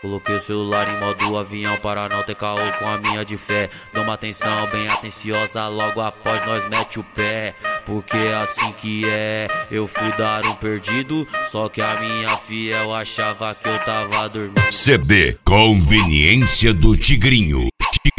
Coloquei o celular em modo avião para não ter caô com a minha de fé. Dou uma atenção bem atenciosa, logo após nós mete o pé. Porque é assim que é, eu fui dar um perdido, só que a minha fiel achava que eu tava dormindo. CD Conveniência do Tigrinho.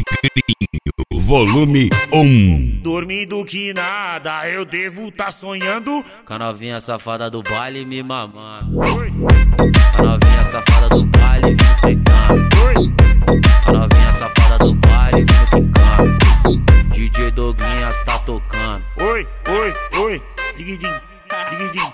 Volume 1. Dormindo que nada, eu devo tá sonhando com a novinha safada do baile me mamando. A novinha safada do baile me sentando. A novinha safada do baile me quicando. DJ Douglinhas tá tocando. Oi, oi, oi, diguidim, diguidim,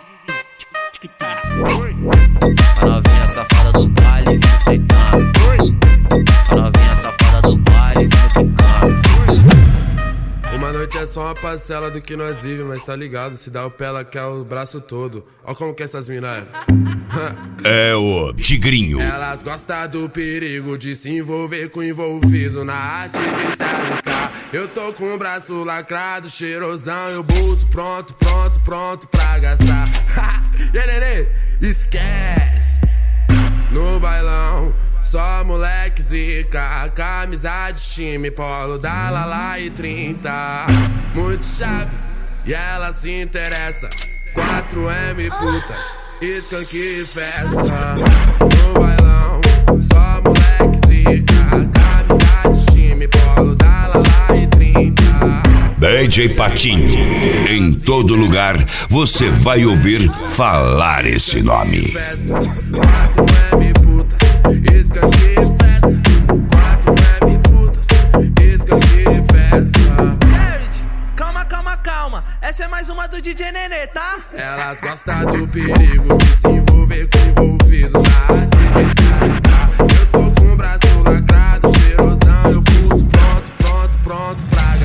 a novinha safada do baile me sentando. A novinha safada do baile me quicando. Uma noite é só uma parcela do que nós vivemos, mas tá ligado, se dá o pé ela quer o braço todo. Ó como que essas minas é o Tigrinho. Elas gostam do perigo de se envolver com o envolvido na arte de se arriscar. Eu tô com o braço lacrado, cheirosão e o bolso pronto, pronto, pronto pra gastar. E aí, nenê, esquece. No bailão só moleque zica, camisa de time, polo da Lala e 30. Muito chave, e ela se interessa. 4M putas, skunk e festa. No bailão, só moleque zica, camisa de time, polo da Lala e 30. DJ Patinho, em todo lugar você vai ouvir falar esse nome. 4M putas, skunk e festa. 4M putas, skunk e festa. Jared, calma, calma, calma. Essa é mais uma do DJ Nenê, tá? Elas gostam do perigo de se envolver com